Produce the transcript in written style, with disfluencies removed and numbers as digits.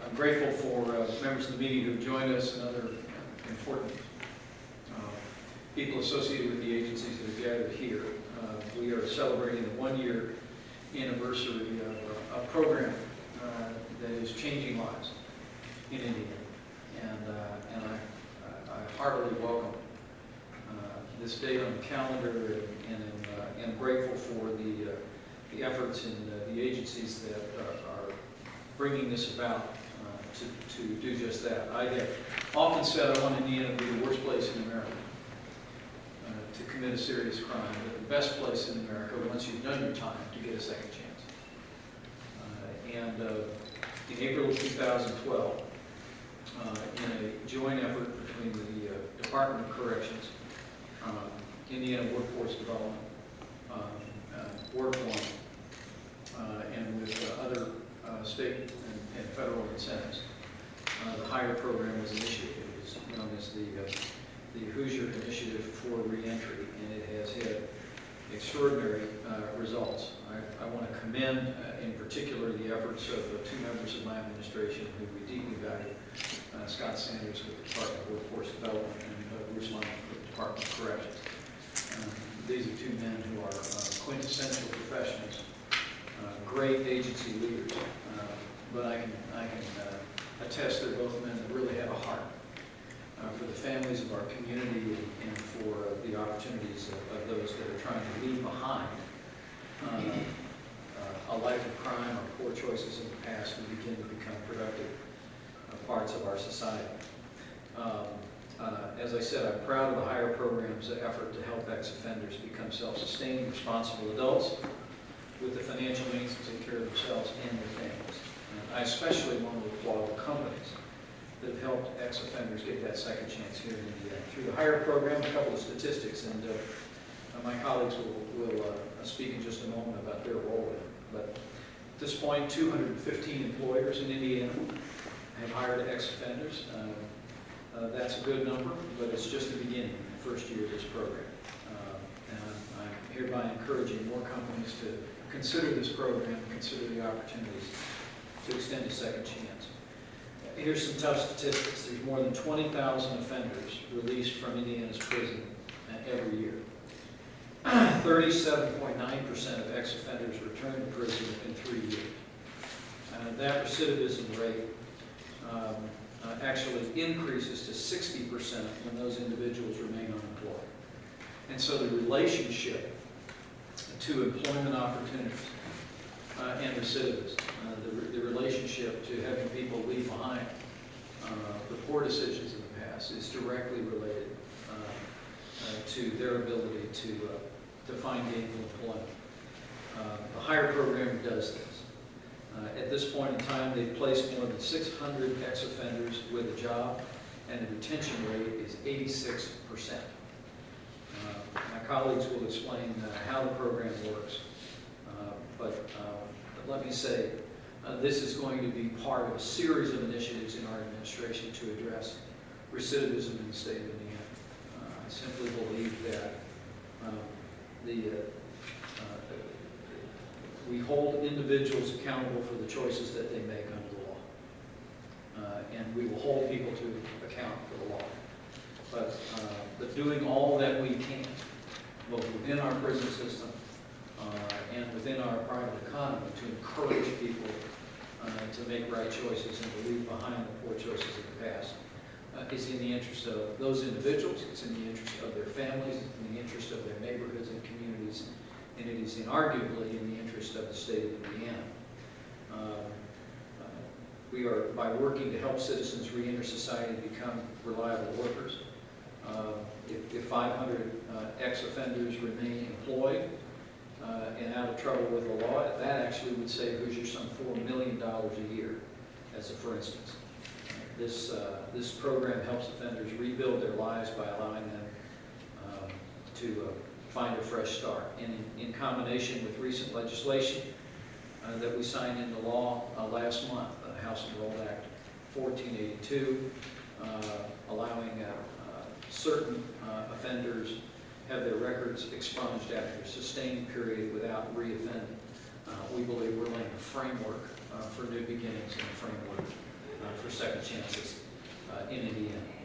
I'm grateful for members of the media who have joined us and other important people associated with the agencies that are gathered here. We are celebrating the one-year anniversary of a program that is changing lives in Indiana, and I heartily welcome this date on the calendar, and I'm grateful for the efforts in the agencies that are bringing this about to do just that. I have often said I want Indiana to be the worst place in America to commit a serious crime, but the best place in America once you've done your time to get a second chance. In April of 2012, in a joint effort between the Department of Corrections, Indiana Workforce Development, Work One, and with other state and federal incentives, the HIRE program was initiated. It is known as the Hoosier Initiative for Reentry, and it has had extraordinary results. I want to commend in particular the efforts of two members of my administration who we deeply value, Scott Sanders with the Department of Workforce Development and Bruce Lyon with the Department of Corrections. These are two men who are quintessential professionals, great agency leaders, but I can attest they're both men that really have a heart for the families of our community and for the opportunities of those that are trying to leave behind a life of crime or poor choices in the past and begin to become productive parts of our society. As I said, I'm proud of the HIRE program's effort to help ex-offenders become self-sustaining, responsible adults with the financial means to take care of themselves and their families. And I especially want to applaud the companies that have helped ex-offenders get that second chance here in Indiana. Through the HIRE program, a couple of statistics, and my colleagues will speak in just a moment about their role in it. But at this point, 215 employers in Indiana have hired ex-offenders. That's a good number, but it's just the beginning, the first year of this program. And I'm hereby encouraging more companies to consider this program, consider the opportunities to extend a second chance. Here's some tough statistics. There's more than 20,000 offenders released from Indiana's prison every year. 37.9% of ex-offenders return to prison within 3 years. That recidivism rate actually increases to 60% when those individuals remain unemployed. And so the relationship to employment opportunities and recidivism, the relationship to having people leave behind the poor decisions in the past is directly related to their ability to find gainful employment. The HIRE program does this. At this point in time, they've placed more than 600 ex-offenders with a job, and the retention rate is 86%. My colleagues will explain how the program works, but let me say, this is going to be part of a series of initiatives in our administration to address recidivism in the state of Indiana. I simply believe that we hold individuals accountable for the choices that they make under the law. And we will hold people to account for the law. But doing all that we can, both within our prison system and within our private economy, to encourage people to make right choices and to leave behind the poor choices of the past, is in the interest of those individuals, it's in the interest of their families, it's in the interest of their neighborhoods and communities, and it is inarguably in the interest of the state of Indiana. We are, by working to help citizens re-enter society and become reliable workers, if 500 ex-offenders remain employed and out of trouble with the law, that actually would save Hoosier some $4 million a year, as a for instance. This program helps offenders rebuild their lives by allowing them to find a fresh start. And in combination with recent legislation that we signed into law last month, the House Enrolled Act 1482, allowing certain offenders have their records expunged after a sustained period without re-offending. We believe we're laying a framework for new beginnings and a framework second chances in Indiana.